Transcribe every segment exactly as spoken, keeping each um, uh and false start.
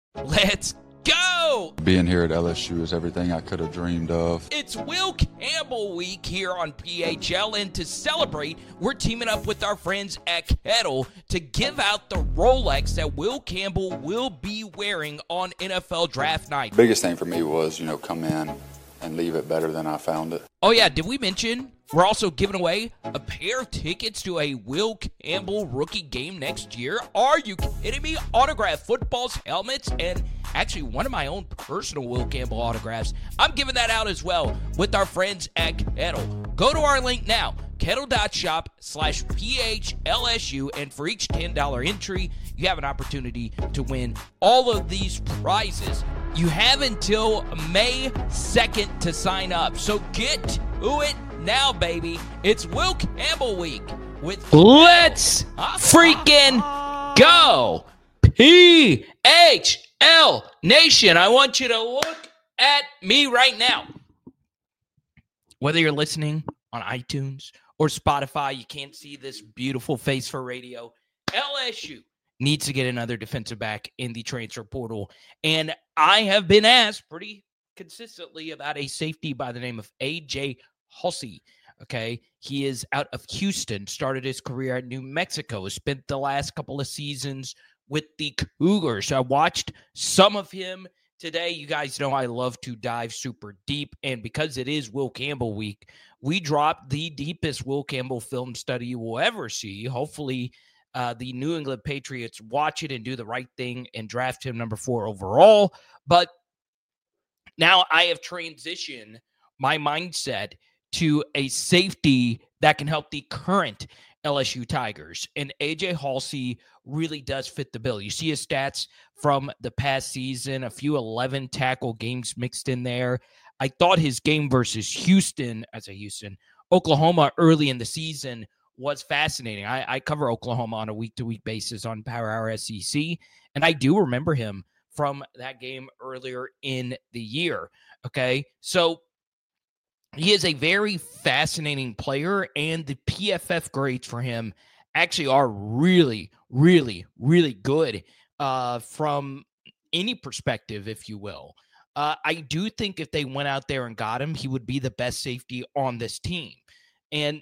Let's go! Being here at L S U is everything I could have dreamed of. It's Will Campbell Week here on P H L, and to celebrate, we're teaming up with our friends at Kettle to give out the Rolex that Will Campbell will be wearing on N F L Draft Night. Biggest thing for me was, you know, come in and leave it better than I found it. Oh yeah, did we mention we're also giving away a pair of tickets to a Will Campbell rookie game next year? Are you kidding me? Autographed footballs, helmets, and actually one of my own personal Will Campbell autographs. I'm giving that out as well with our friends at Kettle. Go to our link now, kettle.shop slash PHLSU, and for each ten dollars entry, you have an opportunity to win all of these prizes. You have until May second to sign up, so get to it now, baby. It's Will Campbell Week with Let's freaking go, P H L Nation. I want you to look at me right now. Whether you're listening on iTunes or Spotify, you can't see this beautiful face for radio. L S U needs to get another defensive back in the transfer portal. And I have been asked pretty consistently about a safety by the name of A J Halsey. Okay. He is out of Houston, started his career at New Mexico, spent the last couple of seasons with the Cougars. So I watched some of him today. You guys know I love to dive super deep. And because it is Will Campbell Week, we dropped the deepest Will Campbell film study you will ever see. Hopefully, Uh, the New England Patriots watch it and do the right thing and draft him number four overall. But now I have transitioned my mindset to a safety that can help the current L S U Tigers. And A J Halsey really does fit the bill. You see his stats from the past season, a few eleven tackle games mixed in there. I thought his game versus Houston, as a Houston, Oklahoma early in the season was fascinating. I, I cover Oklahoma on a week-to-week basis on Power Hour S E C, and I do remember him from that game earlier in the year, okay? So he is a very fascinating player, and the P F F grades for him actually are really, really, really good uh, from any perspective, if you will. Uh, I do think if they went out there and got him, he would be the best safety on this team. And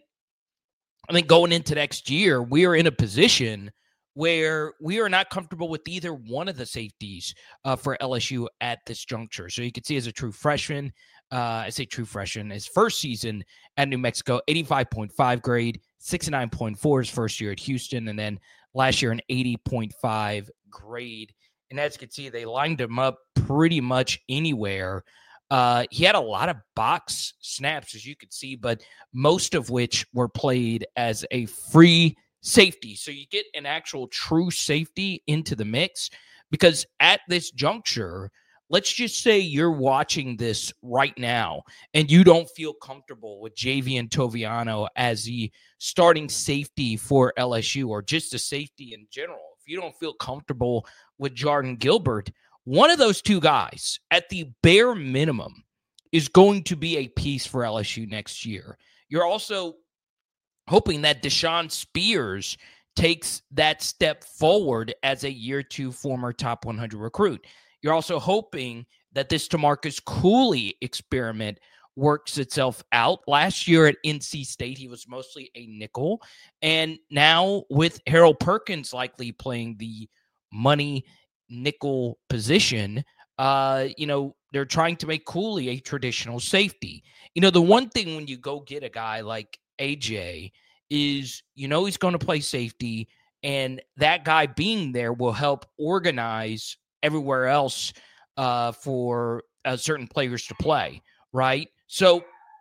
I think going into next year, we are in a position where we are not comfortable with either one of the safeties uh, for L S U at this juncture. So you can see as a true freshman, uh, I say true freshman, his first season at New Mexico, eighty-five point five grade, sixty-nine point four his first year at Houston, and then last year an eighty point five grade. And as you can see, they lined him up pretty much anywhere. Uh, he had a lot of box snaps, as you could see, but most of which were played as a free safety. So you get an actual true safety into the mix, because at this juncture, let's just say you're watching this right now and you don't feel comfortable with Javian Toviano as the starting safety for L S U, or just a safety in general. If you don't feel comfortable with Jordan Gilbert, one of those two guys, at the bare minimum, is going to be a piece for L S U next year. You're also hoping that Deshaun Spears takes that step forward as a year two former top one hundred recruit. You're also hoping that this DeMarcus Cooley experiment works itself out. Last year at N C State, he was mostly a nickel. And now with Harold Perkins likely playing the money nickel position, uh, you know, they're trying to make Cooley a traditional safety. You know, the one thing when you go get a guy like A J is, you know, he's going to play safety, and that guy being there will help organize everywhere else uh, for uh, certain players to play, right? So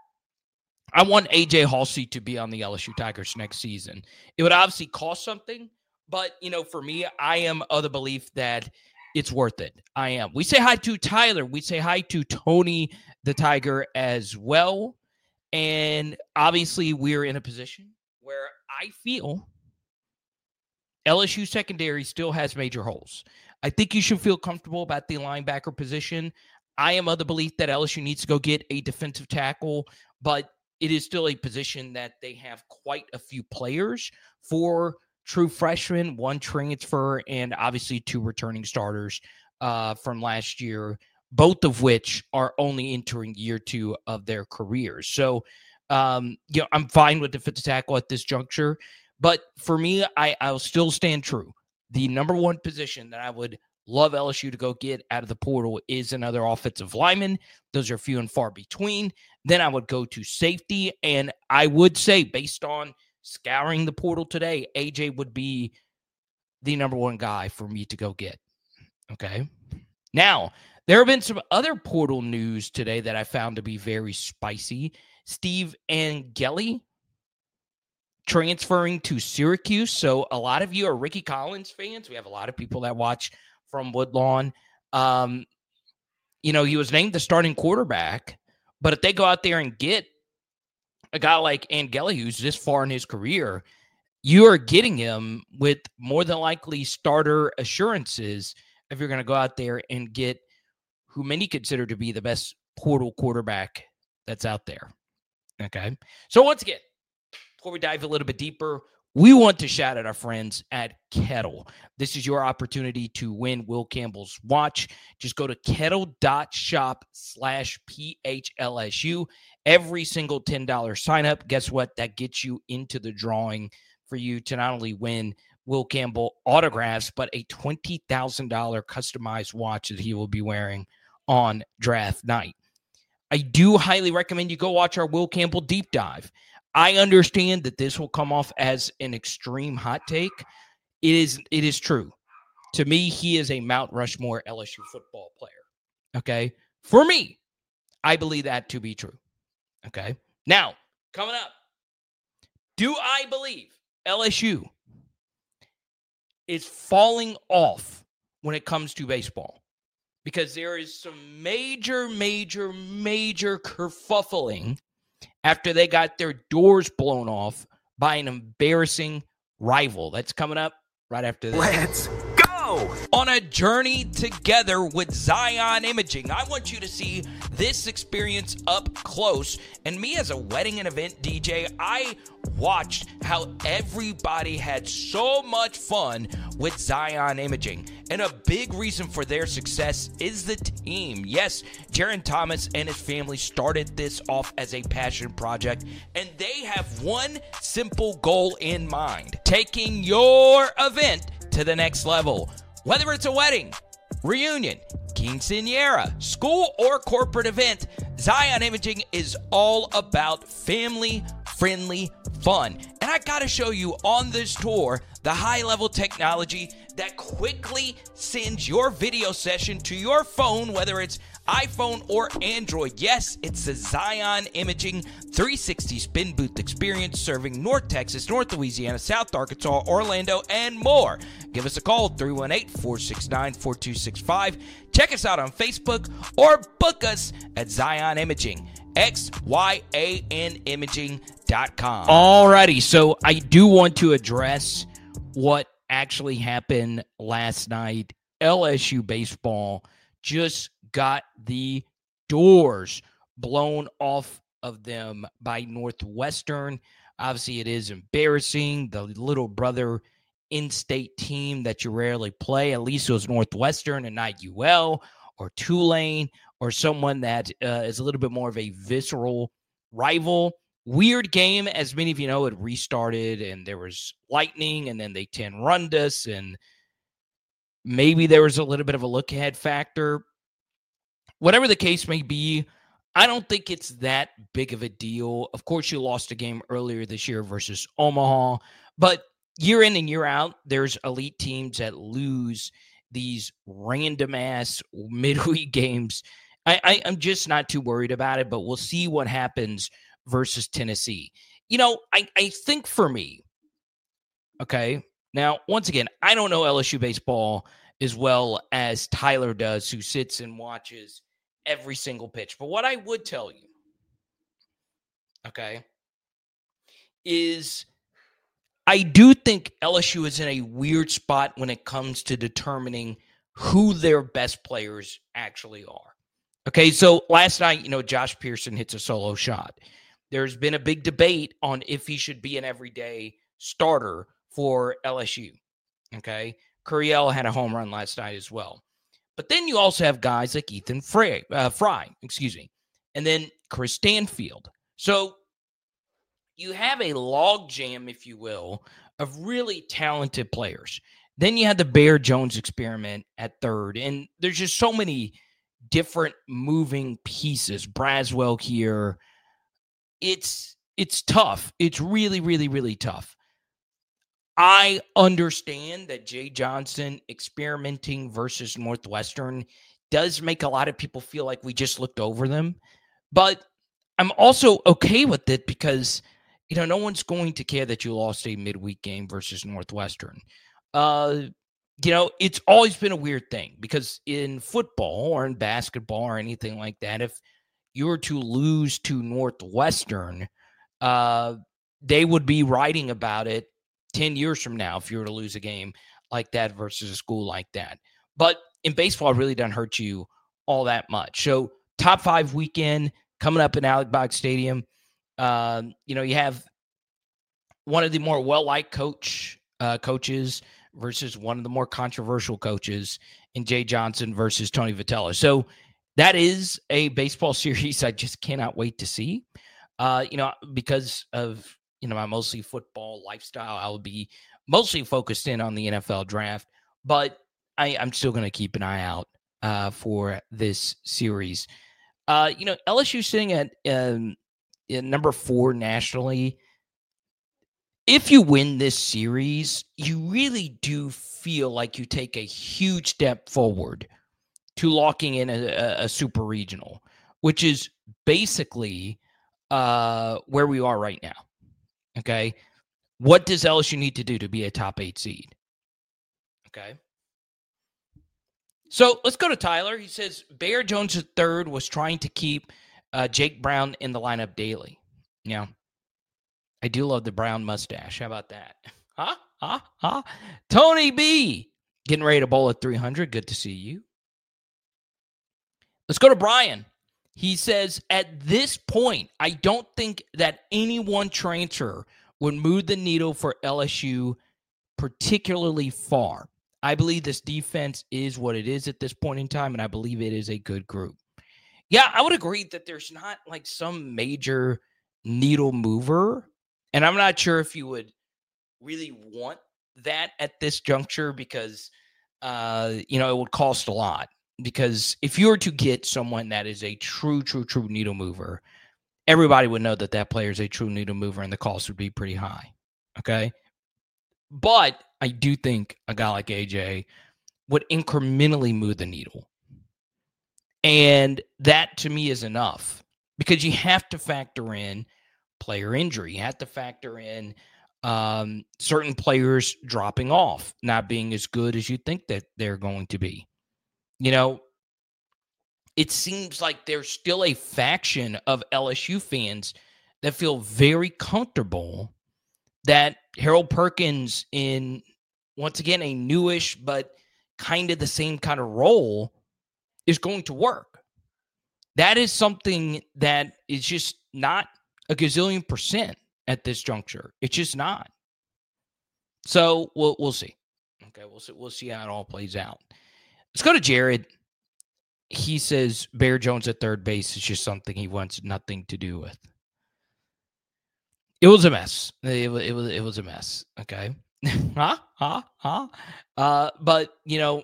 I want A J Halsey to be on the L S U Tigers next season. It would obviously cost something, but, you know, for me, I am of the belief that it's worth it. I am. We say hi to Tyler. We say hi to Tony the Tiger as well. And obviously, we're in a position where I feel L S U secondary still has major holes. I think you should feel comfortable about the linebacker position. I am of the belief that L S U needs to go get a defensive tackle, but it is still a position that they have quite a few players for true freshmen, one transfer, and obviously two returning starters uh, from last year, both of which are only entering year two of their careers. So, um, you know, I'm fine with defensive tackle at this juncture. But for me, I, I'll still stand true. The number one position that I would love L S U to go get out of the portal is another offensive lineman. Those are few and far between. Then I would go to safety. And I would say, based on scouring the portal today, A J would be the number one guy for me to go get. Okay. Now, there have been some other portal news today that I found to be very spicy. Steve Angeli transferring to Syracuse. So a lot of you are Ricky Collins fans. We have a lot of people that watch from Woodlawn. Um, you know, he was named the starting quarterback, but if they go out there and get a guy like Angeli, who's this far in his career, you are getting him with more than likely starter assurances if you're going to go out there and get who many consider to be the best portal quarterback that's out there. Okay. So once again, before we dive a little bit deeper, we want to shout out our friends at Kettle. This is your opportunity to win Will Campbell's watch. Just go to kettle.shop slash PHLSU. Every single ten dollars sign up, guess what? That gets you into the drawing for you to not only win Will Campbell autographs, but a twenty thousand dollars customized watch that he will be wearing on draft night. I do highly recommend you go watch our Will Campbell deep dive. I understand that this will come off as an extreme hot take. It is, it is true. To me, he is a Mount Rushmore L S U football player. Okay? For me, I believe that to be true. Okay? Now, coming up, do I believe L S U is falling off when it comes to baseball? Because there is some major, major, major kerfuffling after they got their doors blown off by an embarrassing rival. That's coming up right after this. Let's go! On a journey together with Zion Imaging, I want you to see this experience up close. And me as a wedding and event D J, I watched how everybody had so much fun with Zion Imaging. And a big reason for their success is the team. Yes, Jaron Thomas and his family started this off as a passion project, and they have one simple goal in mind: taking your event to the next level. Whether it's a wedding, reunion, quinceañera, school, or corporate event, Zion Imaging is all about family-friendly fun. And I gotta show you on this tour the high-level technology that quickly sends your video session to your phone, whether it's iPhone or Android. Yes, it's the Zion Imaging three sixty spin booth experience, serving North Texas, North Louisiana, South Arkansas, Orlando, and more. Give us a call, three one eight, four six nine, four two six five. Check us out on Facebook or book us at Zion Imaging, X Y A N imaging dot com. Alrighty, so I do want to address what actually happened last night. L S U baseball just got the doors blown off of them by Northwestern. Obviously, it is embarrassing. The little brother in-state team that you rarely play, at least it was Northwestern and not U L or Tulane or someone that uh, is a little bit more of a visceral rival. Weird game, as many of you know, it restarted and there was lightning and then they ten-runned us, and maybe there was a little bit of a look-ahead factor. Whatever the case may be, I don't think it's that big of a deal. Of course, you lost a game earlier this year versus Omaha, but year in and year out, there's elite teams that lose these random-ass midweek games. I, I, I'm just not too worried about it, but we'll see what happens versus Tennessee. You know, I, I think for me, okay, now, once again, I don't know L S U baseball as well as Tyler does, who sits and watches every single pitch. But what I would tell you, okay, is I do think L S U is in a weird spot when it comes to determining who their best players actually are. Okay, so last night, you know, Josh Pearson hits a solo shot. There's been a big debate on if he should be an everyday starter for L S U. Okay, Curiel had a home run last night as well. But then you also have guys like Ethan Fry, uh, Fry, excuse me, and then Chris Stanfield. So you have a logjam, if you will, of really talented players. Then you had the Bear Jones experiment at third, and there's just so many different moving pieces. Braswell here. It's it's tough. It's really, really, really tough. I understand that Jay Johnson experimenting versus Northwestern does make a lot of people feel like we just looked over them. But I'm also okay with it because, you know, no one's going to care that you lost a midweek game versus Northwestern. Uh, you know, it's always been a weird thing because in football or in basketball or anything like that, if you were to lose to Northwestern, uh, they would be writing about it ten years from now if you were to lose a game like that versus a school like that. But in baseball, it really doesn't hurt you all that much. So top five weekend coming up in Alec Box Stadium. Uh, you know, you have one of the more well-liked coach uh, coaches versus one of the more controversial coaches in Jay Johnson versus Tony Vitello. So that is a baseball series I just cannot wait to see. Uh, you know, because of, you know, my mostly football lifestyle, I will be mostly focused in on the N F L draft, but I, I'm still going to keep an eye out uh, for this series. Uh, you know, L S U sitting at um, number four nationally. If you win this series, you really do feel like you take a huge step forward to locking in a, a, a super regional, which is basically uh, where we are right now. Okay. What does L S U need to do to be a top eight seed? Okay. So let's go to Tyler. He says Bear Jones the third was trying to keep uh, Jake Brown in the lineup daily. Yeah. I do love the brown mustache. How about that? Huh? Huh? Huh? Tony B. Getting ready to bowl at three hundred. Good to see you. Let's go to Brian. He says, at this point, I don't think that any one transfer would move the needle for L S U particularly far. I believe this defense is what it is at this point in time, and I believe it is a good group. Yeah, I would agree that there's not like some major needle mover, and I'm not sure if you would really want that at this juncture because, uh, you know, it would cost a lot. Because if you were to get someone that is a true, true, true needle mover, everybody would know that that player is a true needle mover and the cost would be pretty high. Okay. But I do think a guy like A J would incrementally move the needle. And that to me is enough because you have to factor in player injury. You have to factor in um, certain players dropping off, not being as good as you think that they're going to be. You know, it seems like there's still a faction of L S U fans that feel very comfortable that Harold Perkins in, once again, a newish but kind of the same kind of role is going to work. That is something that is just not a gazillion percent at this juncture. It's just not. So we'll we'll see. Okay, we'll see. We'll see how it all plays out. Let's go to Jared. He says Bear Jones at third base is just something he wants nothing to do with. It was a mess. It was it was it was a mess. Okay. huh? Huh? Huh? Uh, but you know,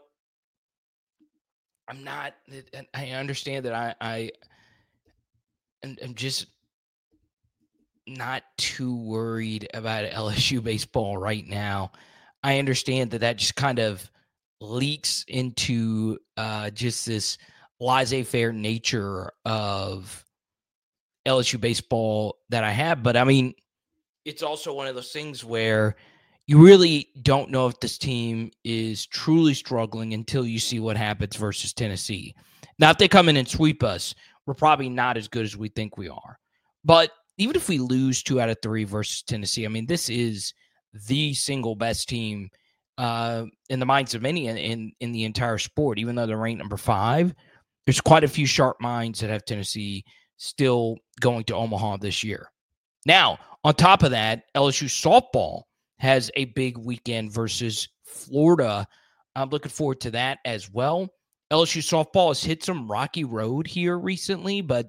I'm not. I understand that I I I'm just not too worried about L S U baseball right now. I understand that that just kind of leaks into uh, just this laissez-faire nature of L S U baseball that I have. But, I mean, it's also one of those things where you really don't know if this team is truly struggling until you see what happens versus Tennessee. Now, if they come in and sweep us, we're probably not as good as we think we are. But even if we lose two out of three versus Tennessee, I mean, this is the single best team uh, in the minds of many in, in, in the entire sport. Even though they're ranked number five, there's quite a few sharp minds that have Tennessee still going to Omaha this year. Now, on top of that, L S U softball has a big weekend versus Florida. I'm looking forward to that as well. L S U softball has hit some rocky road here recently, but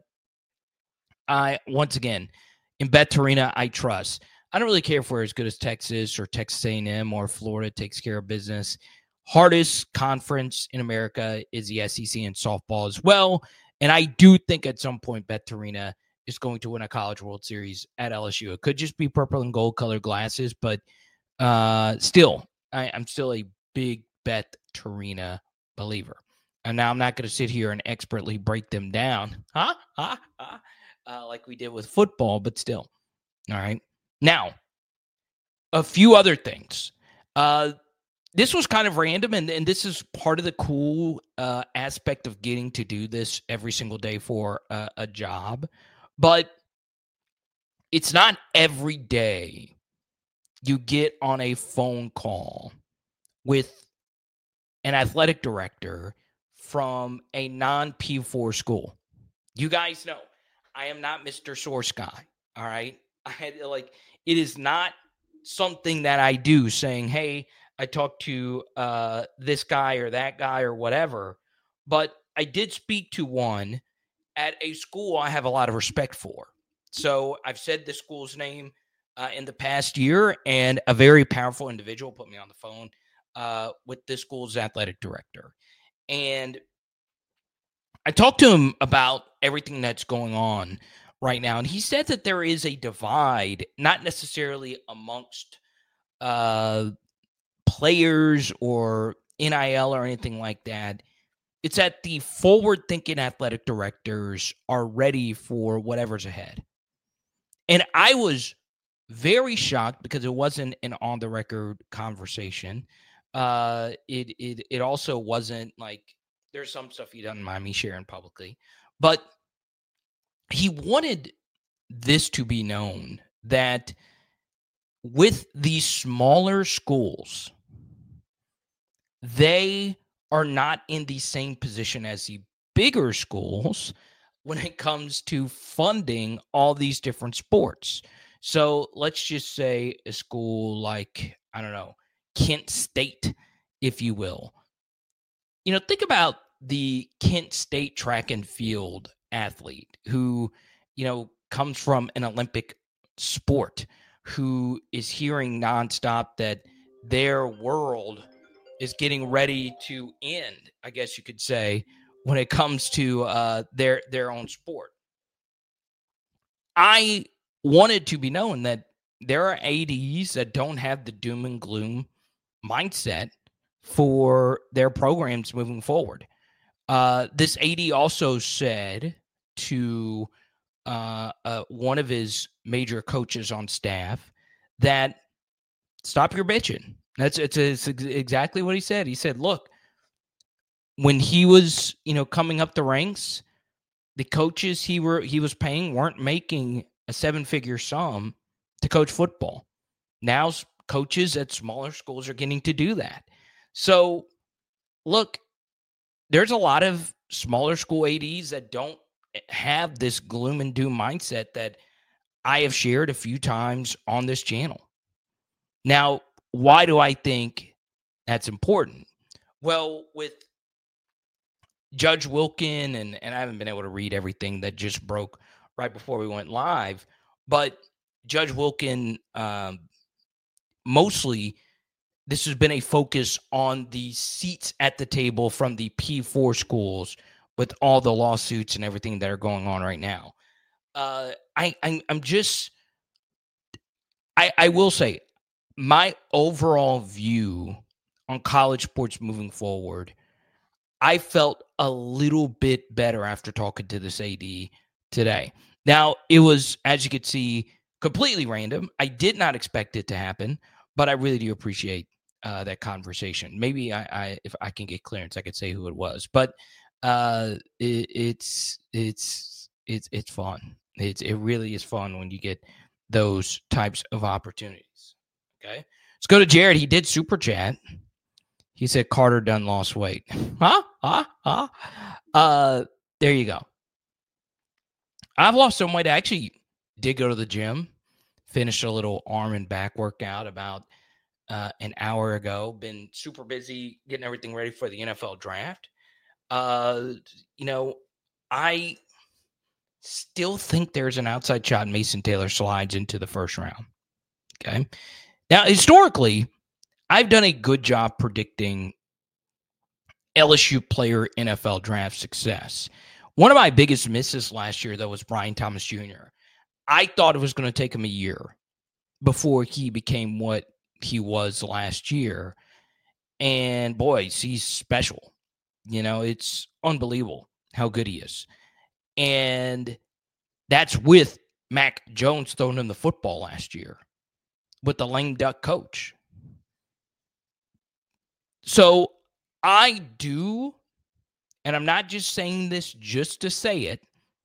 I, once again, in Beth Torina, I trust. I don't really care if we're as good as Texas or Texas A and M or Florida takes care of business. Hardest conference in America is the S E C in softball as well. And I do think at some point Beth Torina is going to win a College World Series at L S U. It could just be purple and gold colored glasses, but uh, still, I, I'm still a big Beth Torina believer. And now I'm not going to sit here and expertly break them down, huh? Huh? Huh? Uh, like we did with football, but still. All right. Now, a few other things. Uh, this was kind of random, and, and this is part of the cool uh, aspect of getting to do this every single day for uh, a job. But it's not every day you get on a phone call with an athletic director from a non-P four school. You guys know, I am not Mister Source Guy, all right? I had like it is not something that I do saying, hey, I talked to uh, this guy or that guy or whatever, but I did speak to one at a school I have a lot of respect for. So I've said the school's name uh, in the past year, and a very powerful individual put me on the phone uh, with this school's athletic director. And I talked to him about everything that's going on right now. And he said that there is a divide, not necessarily amongst uh, players or N I L or anything like that. It's that the forward-thinking athletic directors are ready for whatever's ahead. And I was very shocked because it wasn't an on-the-record conversation. Uh, it, it, it also wasn't like, there's some stuff he doesn't mind me sharing publicly. But he wanted this to be known that with these smaller schools, they are not in the same position as the bigger schools when it comes to funding all these different sports. So let's just say a school like, I don't know, Kent State, if you will. You know, think about the Kent State track and field athlete who, you know, comes from an Olympic sport, who is hearing nonstop that their world is getting ready to end, I guess you could say, when it comes to uh, their their own sport. I wanted to be known that there are A Ds that don't have the doom and gloom mindset for their programs moving forward. Uh, this A D also said to uh, uh, one of his major coaches on staff that stop your bitching. That's it's, it's exactly what he said. He said, look, when he was, you know, coming up the ranks, the coaches he were he was paying weren't making a seven-figure sum to coach football. Now coaches at smaller schools are getting to do that. So, look, there's a lot of smaller school A Ds that don't have this gloom and doom mindset that I have shared a few times on this channel. Now, why do I think that's important? Well, with Judge Wilkin, and, and I haven't been able to read everything that just broke right before we went live, but Judge Wilkin, um, mostly this has been a focus on the seats at the table from the P four schools with all the lawsuits and everything that are going on right now. Uh, I, I, I'm just, I, I will say, my overall view on college sports moving forward, I felt a little bit better after talking to this A D today. Now, it was, as you could see, completely random. I did not expect it to happen, but I really do appreciate uh, that conversation. Maybe I, I, if I can get clearance, I could say who it was. But uh, it, it's it's it's it's fun. It's it really is fun when you get those types of opportunities. Okay, let's go to Jared. He did super chat. He said Carter done lost weight. Huh? Huh? Huh? Uh, there you go. I've lost some weight. I actually did go to the gym, finished a little arm and back workout about uh, an hour ago. Been super busy getting everything ready for the N F L draft. Uh, you know, I still think there's an outside shot Mason Taylor slides into the first round. Okay. Now, historically, I've done a good job predicting L S U player N F L draft success. One of my biggest misses last year, though, was Brian Thomas Junior I thought it was going to take him a year before he became what he was last year. And boy, he's special. You know, it's unbelievable how good he is. And that's with Mac Jones throwing him the football last year with the lame duck coach. So I do, and I'm not just saying this just to say it,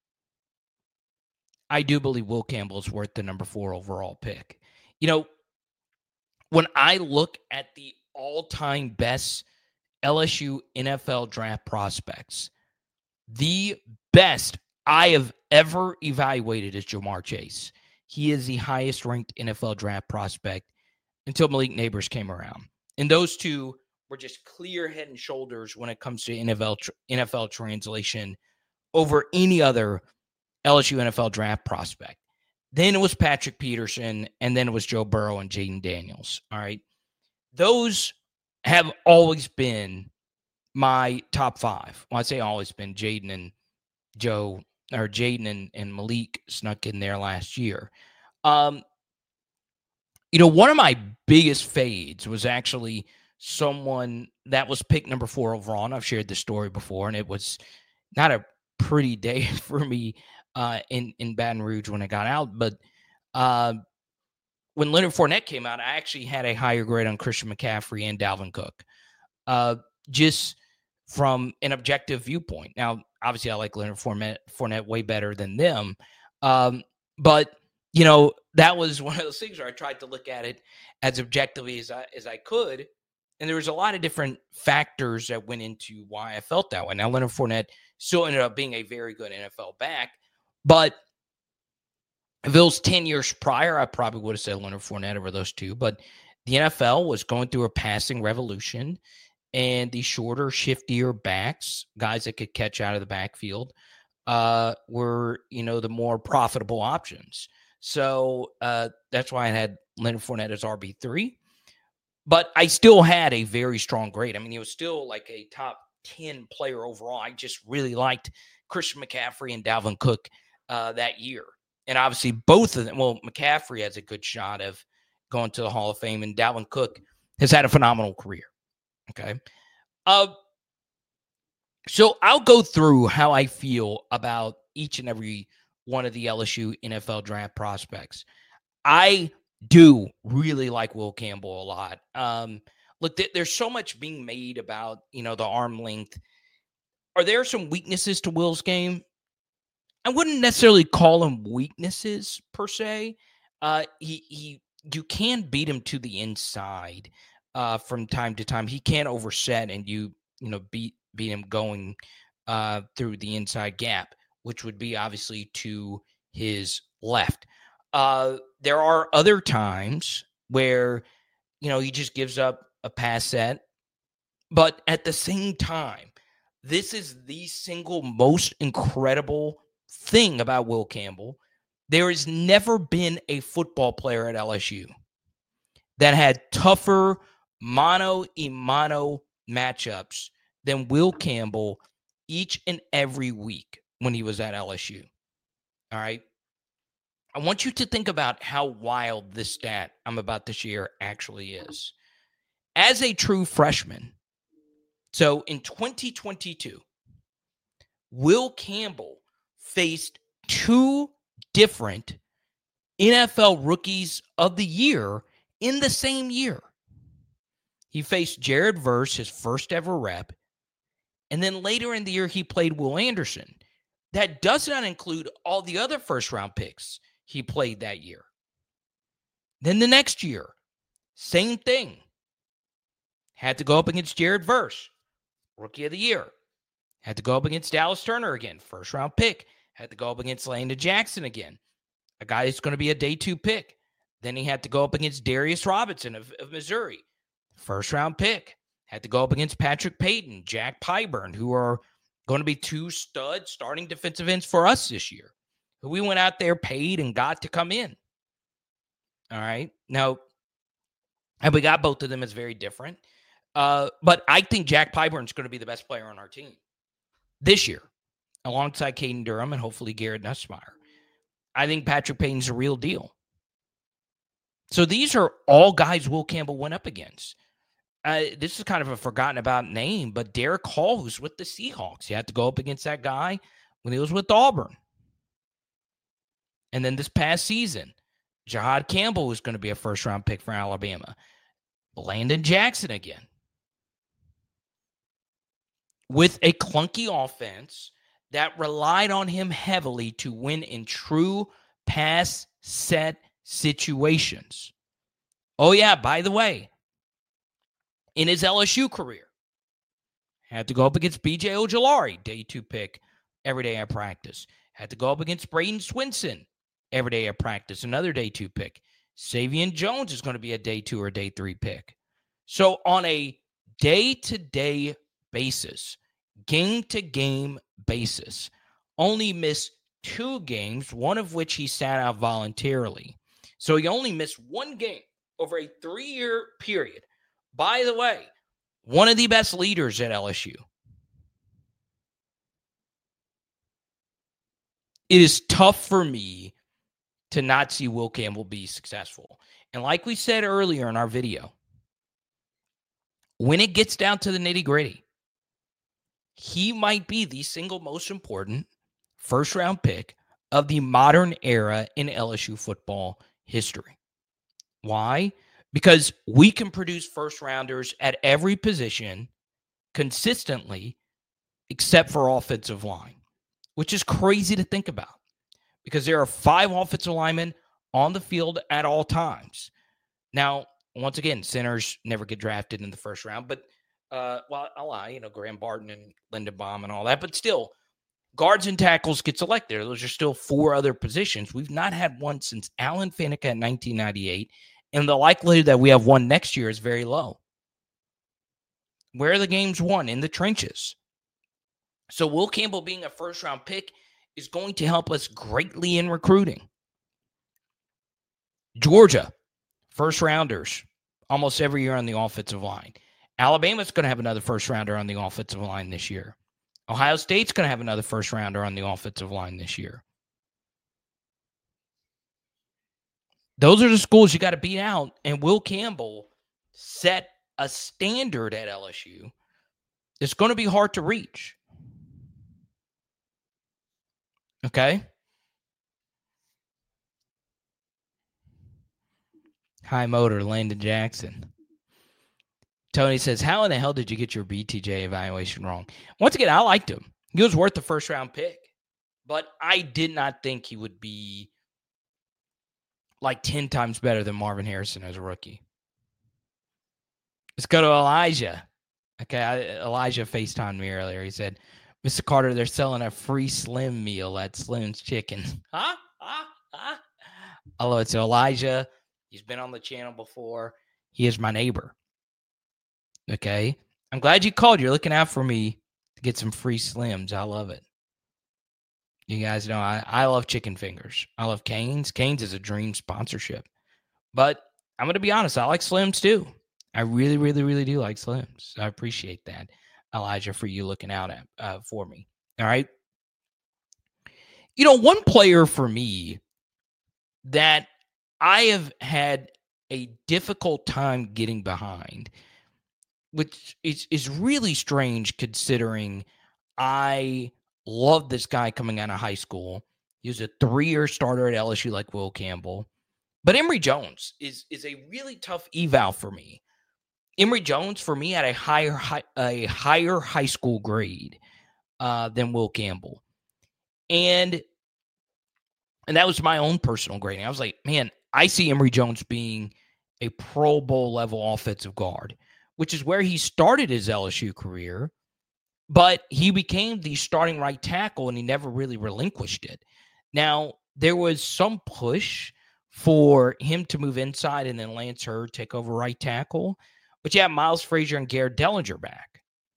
I do believe Will Campbell is worth the number four overall pick. You know, when I look at the all-time best L S U N F L draft prospects, the best I have ever evaluated is Ja'Marr Chase. He is the highest ranked N F L draft prospect until Malik Nabers came around. And those two were just clear head and shoulders when it comes to N F L N F L translation over any other L S U N F L draft prospect. Then it was Patrick Peterson, and then it was Joe Burrow and Jaden Daniels. All right. Those have always been my top five. Well, I say always been. Jaden and Joe, or Jaden and, and Malik snuck in there last year. Um, you know, one of my biggest fades was actually someone that was picked number four overall, and I've shared this story before, and it was not a pretty day for me uh, in, in Baton Rouge when I got out, but uh, when Leonard Fournette came out, I actually had a higher grade on Christian McCaffrey and Dalvin Cook, uh, just from an objective viewpoint. Now, obviously, I like Leonard Fournette, Fournette way better than them, um, but, you know, that was one of those things where I tried to look at it as objectively as I, as I could. And there was a lot of different factors that went into why I felt that way. Now, Leonard Fournette still ended up being a very good N F L back. But if it was ten years prior, I probably would have said Leonard Fournette over those two. But the N F L was going through a passing revolution. And the shorter, shiftier backs, guys that could catch out of the backfield, uh, were, you know, the more profitable options. So uh, that's why I had Leonard Fournette as R B three. But I still had a very strong grade. I mean, he was still like a top ten player overall. I just really liked Christian McCaffrey and Dalvin Cook uh, that year. And obviously both of them, well, McCaffrey has a good shot of going to the Hall of Fame, and Dalvin Cook has had a phenomenal career. Okay. Uh, so I'll go through how I feel about each and every one of the L S U N F L draft prospects. I do really like Will Campbell a lot. Um, look, th- there's so much being made about, you know, the arm length. Are there some weaknesses to Will's game? I wouldn't necessarily call them weaknesses per se. Uh, he, he, you can beat him to the inside uh, from time to time. He can overset and you, you know, beat, beat him going uh, through the inside gap, which would be obviously to his left. Uh, there are other times where, you know, he just gives up a pass set. But at the same time, this is the single most incredible thing about Will Campbell. There has never been a football player at L S U that had tougher mano-a-mano matchups than Will Campbell each and every week when he was at L S U. All right. I want you to think about how wild this stat I'm about to share actually is. As a true freshman, so in twenty twenty-two, Will Campbell faced two different N F L rookies of the year in the same year. He faced Jared Verse, his first ever rep, and then later in the year, he played Will Anderson. That does not include all the other first-round picks he played that year. Then the next year, same thing. Had to go up against Jared Verse, rookie of the year. Had to go up against Dallas Turner again, first-round pick. Had to go up against Landon Jackson again, a guy that's going to be a day two pick. Then he had to go up against Darius Robinson of, of Missouri, first-round pick. Had to go up against Patrick Payton, Jack Pyburn, who are going to be two stud starting defensive ends for us this year, who we went out there, paid, and got to come in. All right. Now, and we got both of them as very different. Uh, but I think Jack Pyburn's going to be the best player on our team this year, alongside Caden Durham and hopefully Garrett Nussmeier. I think Patrick Payton's a real deal. So these are all guys Will Campbell went up against. Uh, this is kind of a forgotten about name, but Derek Hall, who's with the Seahawks, he had to go up against that guy when he was with Auburn. And then this past season, Jahad Campbell was going to be a first-round pick for Alabama. Landon Jackson again. With a clunky offense that relied on him heavily to win in true pass-set situations. Oh, yeah, by the way, in his L S U career, had to go up against B J Ojulari, day two pick, every day at practice. Had to go up against Braden Swinson, every day at practice, another day two pick. Savion Jones is going to be a day two or day three pick. So on a day-to-day basis, game-to-game basis, only missed two games, one of which he sat out voluntarily. So he only missed one game over a three-year period. By the way, one of the best leaders at L S U. It is tough for me to not see Will Campbell be successful. And like we said earlier in our video, when it gets down to the nitty-gritty, he might be the single most important first-round pick of the modern era in L S U football history. Why? Because we can produce first-rounders at every position consistently except for offensive line, which is crazy to think about because there are five offensive linemen on the field at all times. Now, once again, centers never get drafted in the first round, but, uh, well, I'll lie, you know, Graham Barton and Lindenbaum and all that, but still, guards and tackles get selected. Those are still four other positions. We've not had one since Alan Faneca in nineteen ninety-eight, and the likelihood that we have one next year is very low. Where are the games won? In the trenches. So Will Campbell being a first-round pick is going to help us greatly in recruiting. Georgia, first-rounders almost every year on the offensive line. Alabama's going to have another first-rounder on the offensive line this year. Ohio State's going to have another first-rounder on the offensive line this year. Those are the schools you got to beat out, and Will Campbell set a standard at L S U that's going to be hard to reach. Okay? High motor, Landon Jackson. Tony says, how in the hell did you get your B T J evaluation wrong? Once again, I liked him. He was worth the first-round pick. But I did not think he would be like ten times better than Marvin Harrison as a rookie. Let's go to Elijah. Okay, I, Elijah FaceTimed me earlier. He said, Mister Carter, they're selling a free Slim meal at Slim's Chicken. Huh? Huh? Huh? Hello, it's Elijah. He's been on the channel before. He is my neighbor. Okay? I'm glad you called. You're looking out for me to get some free Slims. I love it. You guys know I, I love chicken fingers. I love Cane's. Cane's is a dream sponsorship. But I'm going to be honest. I like Slims too. I really, really, really do like Slims. I appreciate that, Elijah, for you looking out at, uh, for me. All right? You know, one player for me that I have had a difficult time getting behind, which is, is really strange considering I love this guy coming out of high school. He was a three-year starter at L S U like Will Campbell. But Emory Jones is, is a really tough eval for me. Emory Jones, for me, had a higher high, a higher high school grade uh, than Will Campbell. And, and that was my own personal grading. I was like, man, I see Emory Jones being a Pro Bowl level offensive guard, which is where he started his L S U career. But he became the starting right tackle, and he never really relinquished it. Now, there was some push for him to move inside and then Lance Hurd take over right tackle. But you have Miles Frazier and Garrett Dellinger back.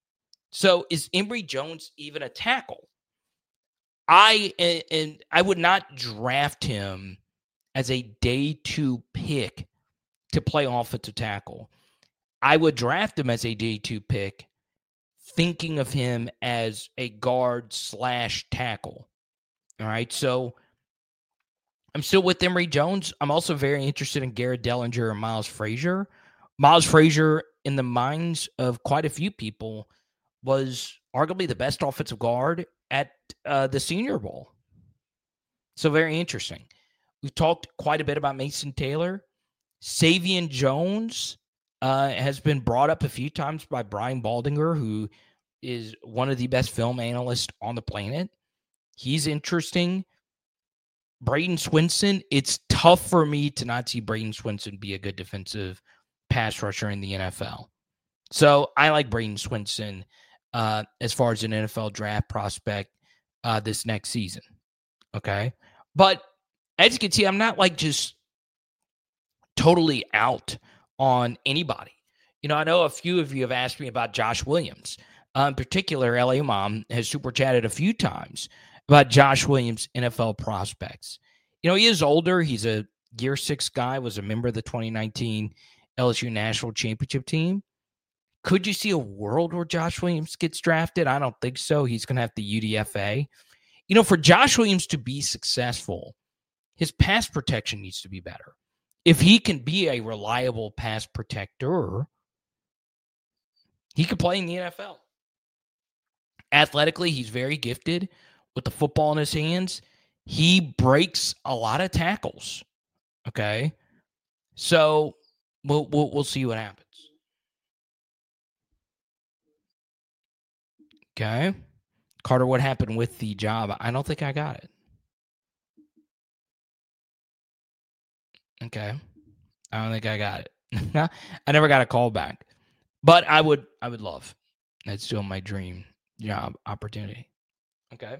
So is Emory Jones even a tackle? I and, and I would not draft him as a day two pick to play offensive tackle. I would draft him as a day two pick, thinking of him as a guard slash tackle. All right. So I'm still with Emory Jones. I'm also very interested in Garrett Dellinger and Miles Frazier. Miles Frazier, in the minds of quite a few people, was arguably the best offensive guard at uh, the Senior Bowl. So very interesting. We've talked quite a bit about Mason Taylor. Savion Jones uh, has been brought up a few times by Brian Baldinger, who is one of the best film analysts on the planet. He's interesting. Braden Swinson, it's tough for me to not see Braden Swinson be a good defensive pass rusher in the N F L. So I like Braden Swinson uh, as far as an N F L draft prospect uh, this next season. Okay. But as you can see, I'm not like just totally out on anybody. You know, I know a few of you have asked me about Josh Williams. Uh, in particular, L A Mom has super chatted a few times about Josh Williams' N F L prospects. You know, he is older. He's a year six guy, was a member of the twenty nineteen L S U National Championship team. Could you see a world where Josh Williams gets drafted? I don't think so. He's going to have the U D F A. You know, for Josh Williams to be successful, his pass protection needs to be better. If he can be a reliable pass protector, he could play in the N F L. Athletically, he's very gifted with the football in his hands. He breaks a lot of tackles. Okay. So we'll, we'll, we'll see what happens. Okay. Carter, what happened with the job? I don't think I got it. Okay. I don't think I got it. I never got a call back. But I would I would love. That's still my dream job opportunity. Okay.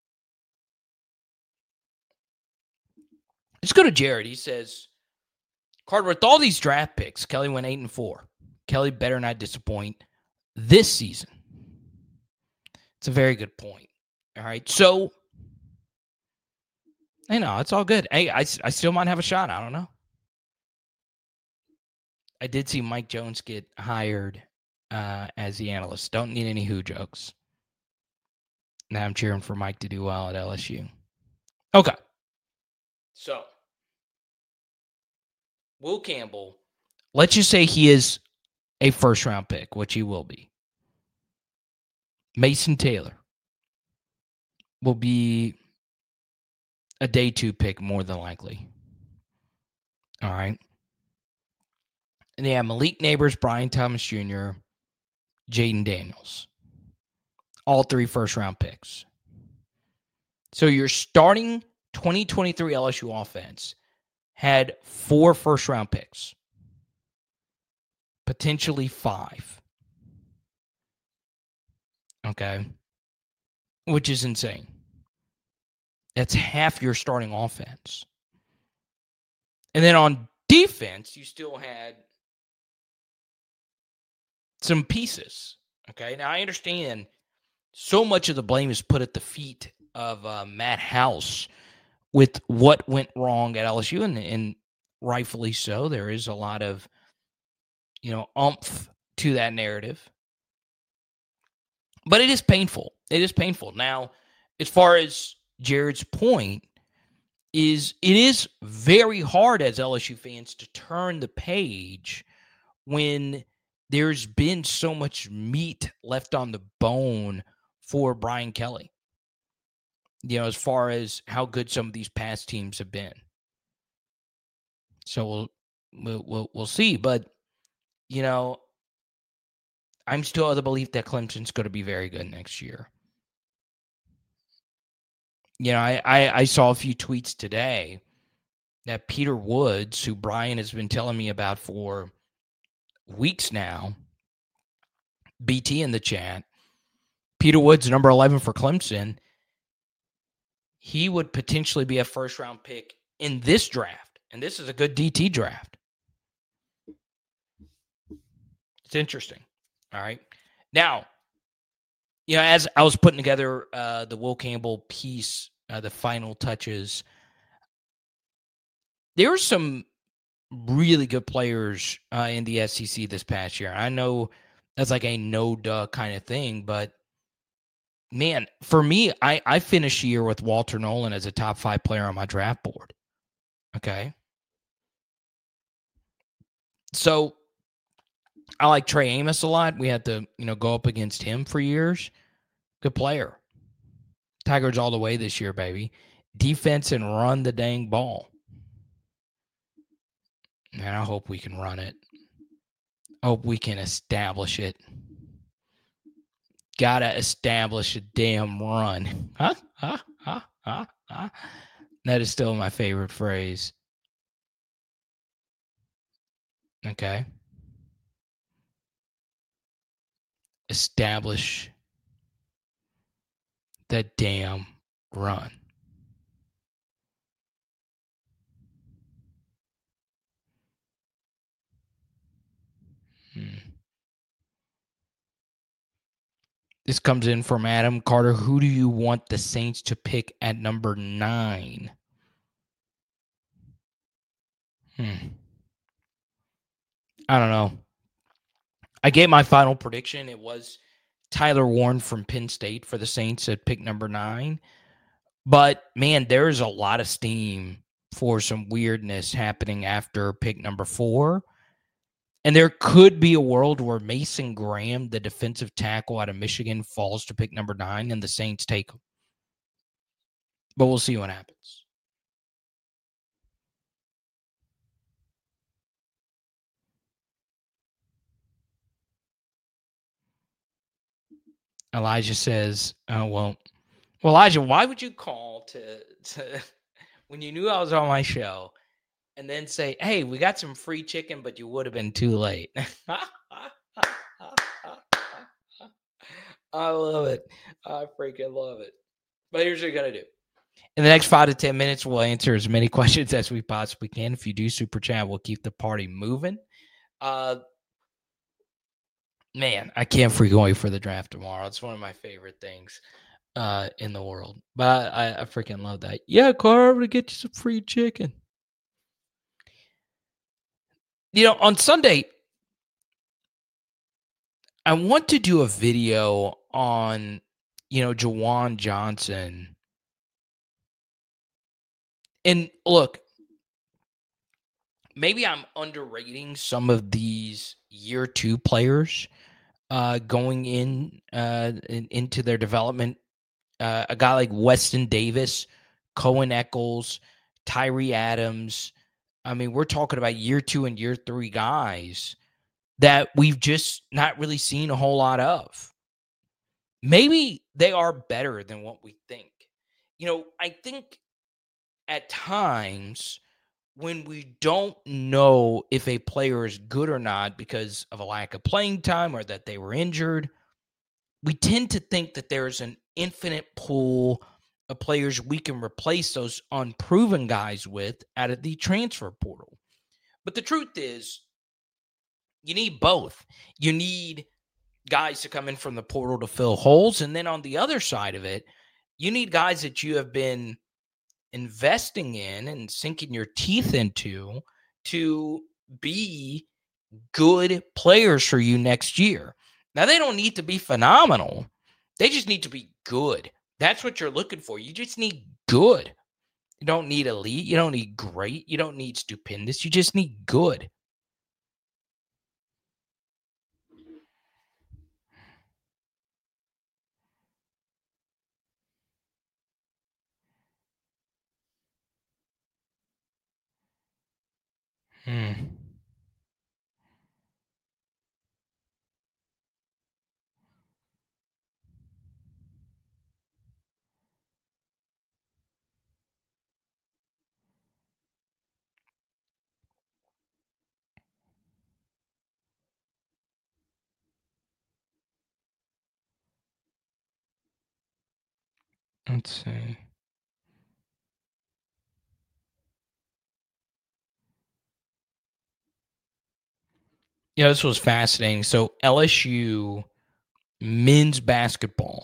Let's go to Jared. He says, Carter, with all these draft picks, Kelly went eight and four. Kelly better not disappoint this season. It's a very good point. All right. So, you know, it's all good. Hey, I, I still might have a shot. I don't know. I did see Mike Jones get hired uh, as the analyst. Don't need any who jokes. Now I'm cheering for Mike to do well at L S U. Okay. So, Will Campbell, let's just say he is a first-round pick, which he will be. Mason Taylor will be a day two pick more than likely. All right. And they have Malik Neighbors, Brian Thomas Junior, Jaden Daniels. All three first-round picks. So your starting twenty twenty-three L S U offense had four first-round picks. Potentially five. Okay. Which is insane. That's half your starting offense. And then on defense, you still had some pieces. Okay. Now I understand so much of the blame is put at the feet of uh, Matt House with what went wrong at L S U, and, and rightfully so. There is a lot of, you know, oomph to that narrative. But it is painful. It is painful. Now, as far as Jared's point, is it is very hard as L S U fans to turn the page when there's been so much meat left on the bone for Brian Kelly. You know, as far as how good some of these past teams have been. So we'll we'll we'll, we'll see. But, you know, I'm still of the belief that Clemson's going to be very good next year. You know, I, I, I saw a few tweets today that Peter Woods, who Brian has been telling me about for weeks now, B T in the chat, Peter Woods, number eleven for Clemson, he would potentially be a first-round pick in this draft. And this is a good D T draft. It's interesting. All right. Now, you know, as I was putting together uh, the Will Campbell piece, uh, the final touches, there were some really good players uh, in the S E C this past year. I know that's like a no-duh kind of thing, but man, for me, I, I finished the year with Walter Nolan as a top five player on my draft board. Okay. So I like Trey Amos a lot. We had to, you know, go up against him for years. Good player. Tigers all the way this year, baby. Defense and run the dang ball. And I hope we can run it. Hope we can establish it. Gotta establish a damn run. Huh? Huh? Huh? Huh? Huh? That is still my favorite phrase. Okay. Establish the damn run. Hmm. This comes in from Adam Carter. Who do you want the Saints to pick at number nine? Hmm. I don't know. I gave my final prediction. It was Tyler Warren from Penn State for the Saints at pick number nine. But, man, there's a lot of steam for some weirdness happening after pick number four. And there could be a world where Mason Graham, the defensive tackle out of Michigan, falls to pick number nine and the Saints take him. But we'll see what happens. Elijah says, oh, well, well, Elijah, why would you call to, to when you knew I was on my show and then say, hey, we got some free chicken, but you would have been too late? I love it. I freaking love it. But here's what you're going to do. In the next five to ten minutes, we'll answer as many questions as we possibly can. If you do super chat, we'll keep the party moving. Uh, man, I can't freaking wait for the draft tomorrow. It's one of my favorite things uh, in the world. But I, I freaking love that. Yeah, Carl, I'm going to get you some free chicken. You know, on Sunday, I want to do a video on, you know, Juwan Johnson. And look, maybe I'm underrating some of these year two players uh, going in, uh, in into their development. Uh, a guy like Weston Davis, Cohen Eccles, Tyree Adams. I mean, we're talking about year two and year three guys that we've just not really seen a whole lot of. Maybe they are better than what we think. You know, I think at times when we don't know if a player is good or not because of a lack of playing time or that they were injured, we tend to think that there's an infinite pool of players we can replace those unproven guys with out of the transfer portal. But the truth is, you need both. You need guys to come in from the portal to fill holes. And then on the other side of it, you need guys that you have been investing in and sinking your teeth into to be good players for you next year. Now, they don't need to be phenomenal. They just need to be good. That's what you're looking for. You just need good. You don't need elite. You don't need great. You don't need stupendous. You just need good. Hmm. Let's see. Yeah, this was fascinating. So L S U men's basketball.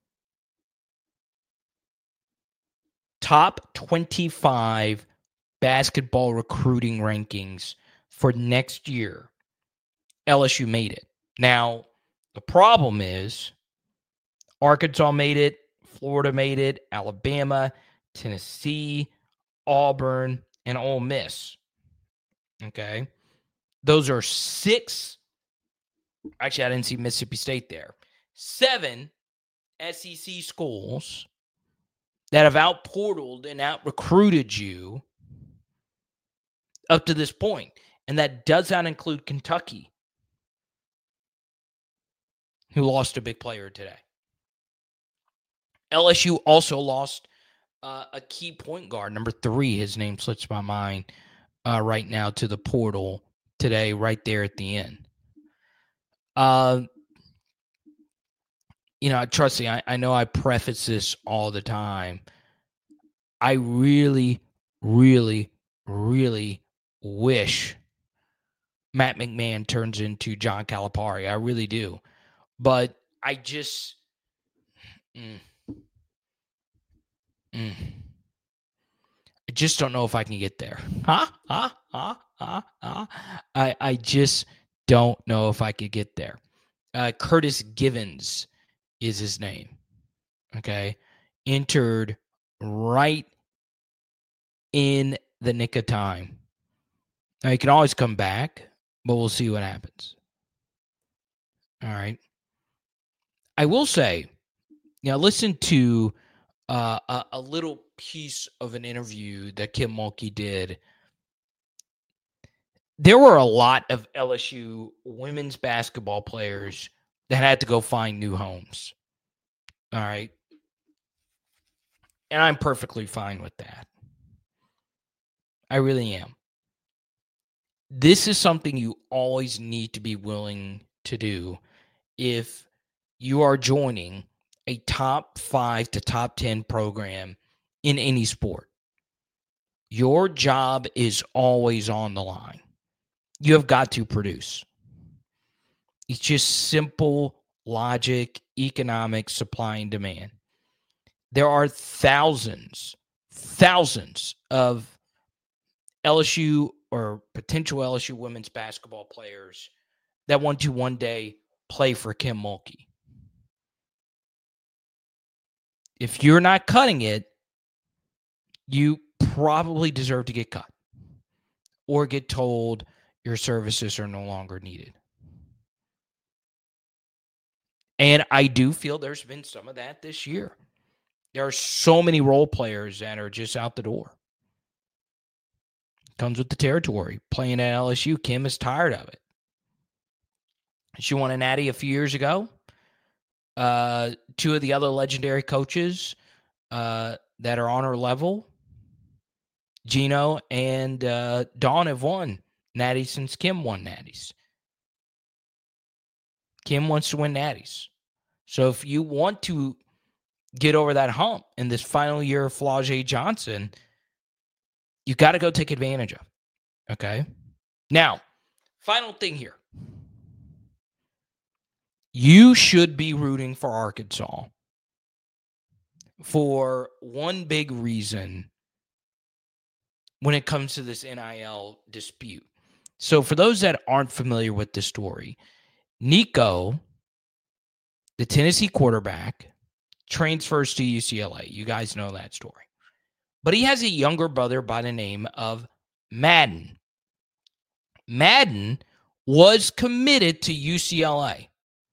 Top twenty-five basketball recruiting rankings for next year. L S U made it. Now, the problem is Arkansas made it, Florida made it, Alabama, Tennessee, Auburn, and Ole Miss. Okay? Those are six. Actually, I didn't see Mississippi State there. Seven S E C schools that have out-portaled and out-recruited you up to this point. And that does not include Kentucky, who lost a big player today. L S U also lost uh, a key point guard, number three. His name slips my mind uh, right now to the portal today, right there at the end. Uh, you know, trust me, I, I know I preface this all the time. I really, really, really wish Matt McMahon turns into John Calipari. I really do. But I just... Mm, mm, I just don't know if I can get there. Huh? Huh? Huh? Huh? Huh? I, I just don't know if I could get there. Uh, Curtis Givens is his name. Okay? Entered right in the nick of time. Now, he can always come back, but we'll see what happens. All right. I will say, you know, listen to uh, a, a little piece of an interview that Kim Mulkey did. There were a lot of L S U women's basketball players that had to go find new homes. All right. And I'm perfectly fine with that. I really am. This is something you always need to be willing to do if you are joining a top five to top ten program in any sport. Your job is always on the line. You have got to produce. It's just simple logic, economics, supply and demand. There are thousands, thousands of L S U or potential L S U women's basketball players that want to one day play for Kim Mulkey. If you're not cutting it, you probably deserve to get cut or get told your services are no longer needed. And I do feel there's been some of that this year. There are so many role players that are just out the door. Comes with the territory. Playing at L S U, Kim is tired of it. She won a natty a few years ago. Uh, two of the other legendary coaches uh, that are on her level, Gino and uh, Dawn, have won natties since Kim won natties. Kim wants to win natties. So if you want to get over that hump in this final year of Flau'jae Johnson, you got to go take advantage of. Okay? Now, final thing here. You should be rooting for Arkansas for one big reason when it comes to this N I L dispute. So for those that aren't familiar with this story, Nico, the Tennessee quarterback, transfers to U C L A. You guys know that story. But he has a younger brother by the name of Madden. Madden was committed to U C L A.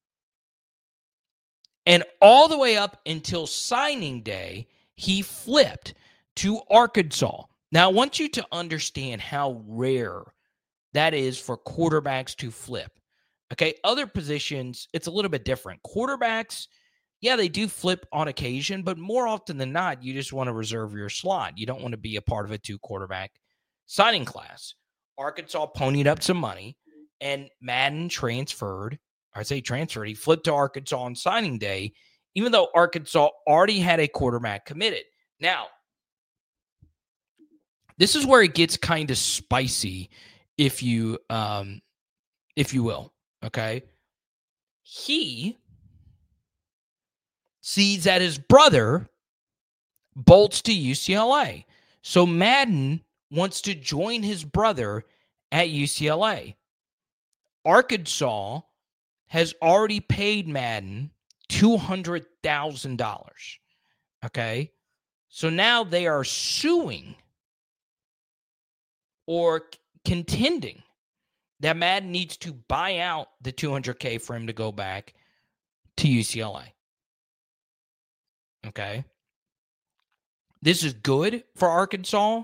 And all the way up until signing day, he flipped to Arkansas. Now, I want you to understand how rare that is for quarterbacks to flip. Okay, other positions, it's a little bit different. Quarterbacks, yeah, they do flip on occasion, but more often than not, you just want to reserve your slot. You don't want to be a part of a two-quarterback signing class. Arkansas ponied up some money, and Madden transferred, or I say transferred, he flipped to Arkansas on signing day, even though Arkansas already had a quarterback committed. Now, this is where it gets kind of spicy, if you, um, if you will, okay? He sees that his brother bolts to U C L A. So Madden wants to join his brother at U C L A. Arkansas has already paid Madden two hundred thousand dollars. Okay? So now they are suing or c- contending that Madden needs to buy out the two hundred K for him to go back to U C L A. Okay? This is good for Arkansas.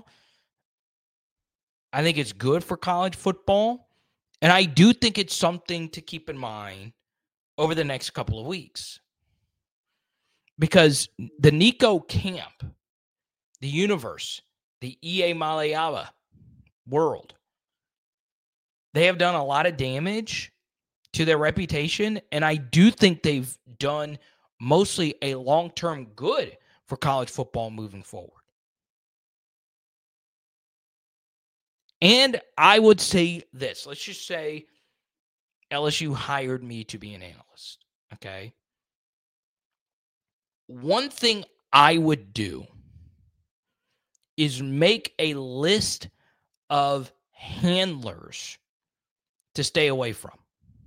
I think it's good for college football. And I do think it's something to keep in mind over the next couple of weeks. Because the Nico camp, the universe, the E A Maleava world, they have done a lot of damage to their reputation. And I do think they've done mostly a long-term good for college football moving forward. And I would say this. Let's just say L S U hired me to be an analyst, okay? One thing I would do is make a list of handlers to stay away from,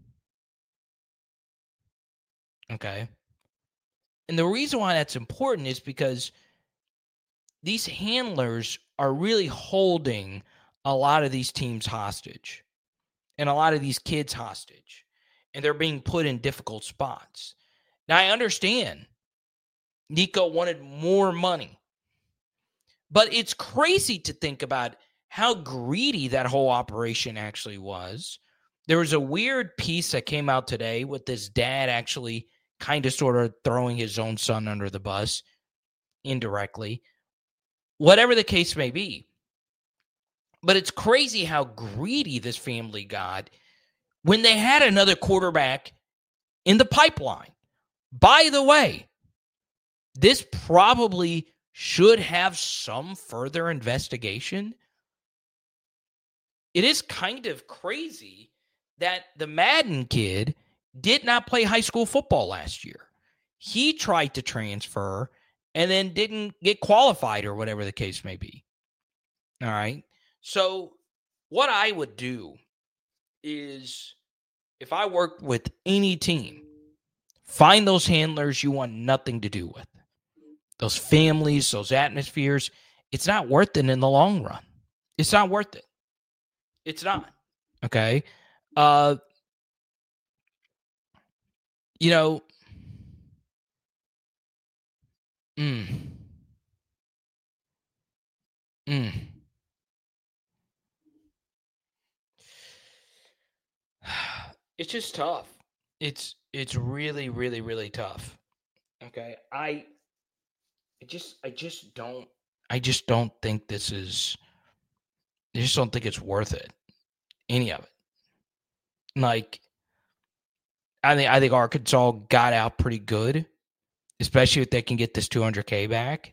okay? And the reason why that's important is because these handlers are really holding a lot of these teams hostage and a lot of these kids hostage, and they're being put in difficult spots. Now, I understand Nico wanted more money, but it's crazy to think about how greedy that whole operation actually was. There was a weird piece that came out today with this dad actually kind of sort of throwing his own son under the bus indirectly, whatever the case may be. But it's crazy how greedy this family got when they had another quarterback in the pipeline. By the way, this probably should have some further investigation. It is kind of crazy that the Madden kid did not play high school football last year. He tried to transfer and then didn't get qualified or whatever the case may be. All right. So what I would do is, if I worked with any team, find those handlers you want nothing to do with. Those families, those atmospheres. It's not worth it in the long run. It's not worth it. It's not. Okay. Uh, you know, mm, mm. It's just tough. It's it's really, really, really tough. Okay. I I just I just don't I just don't think this is I just don't think it's worth it. Any of it. Like, I think I think Arkansas got out pretty good, especially if they can get this two hundred K back.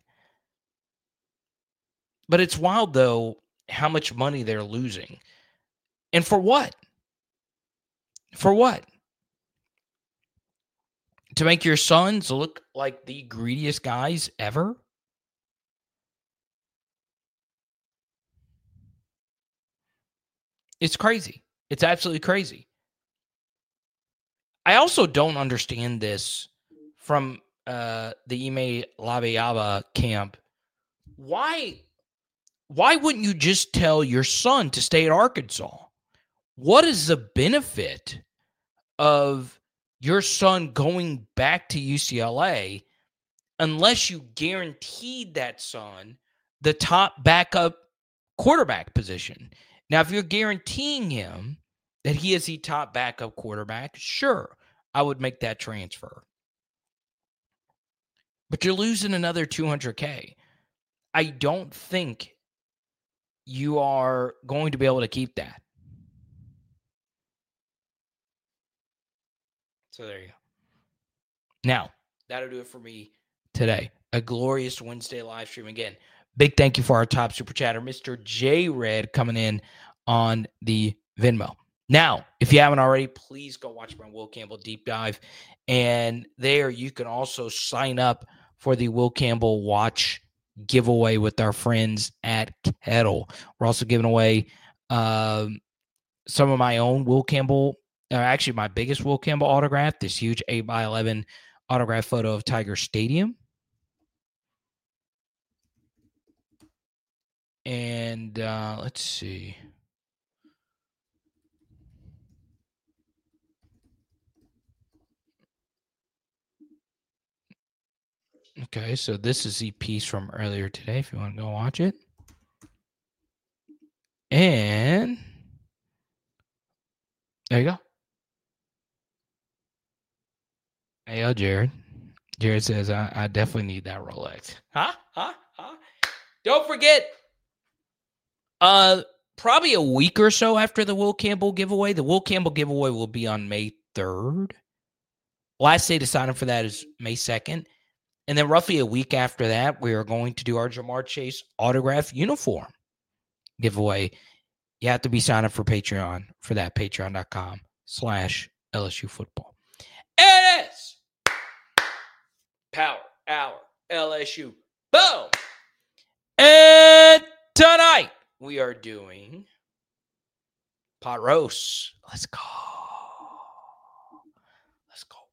But it's wild, though, how much money they're losing. And for what? For what? To make your sons look like the greediest guys ever? It's crazy. It's absolutely crazy. I also don't understand this from uh, the Ime Laviaba camp. Why, why wouldn't you just tell your son to stay at Arkansas? What is the benefit of your son going back to U C L A unless you guaranteed that son the top backup quarterback position? Now, if you're guaranteeing him that he is the top backup quarterback, sure, I would make that transfer. But you're losing another two hundred K. I don't think you are going to be able to keep that. So there you go. Now, that'll do it for me today. A glorious Wednesday live stream again. Big thank you for our top super chatter, Mister J Red, coming in on the Venmo. Now, if you haven't already, please go watch my Will Campbell deep dive. And there you can also sign up for the Will Campbell Watch giveaway with our friends at Kettle. We're also giving away um, some of my own Will Campbell, or actually my biggest Will Campbell autograph, this huge eight by eleven autograph photo of Tiger Stadium. And uh, let's see. Okay, so this is the piece from earlier today if you want to go watch it. And there you go. Hey, yo, Jared. Jared says, I, I definitely need that Rolex. Huh? Huh? Huh? Don't forget, uh, probably a week or so after the Will Campbell giveaway, the Will Campbell giveaway will be on May third. Last day to sign up for that is May second. And then roughly a week after that, we are going to do our Jamar Chase autograph uniform giveaway. You have to be signed up for Patreon for that, patreon.com slash LSU football. It is Power Hour L S U. Boom! And tonight we are doing pot roast. Let's go. Let's go.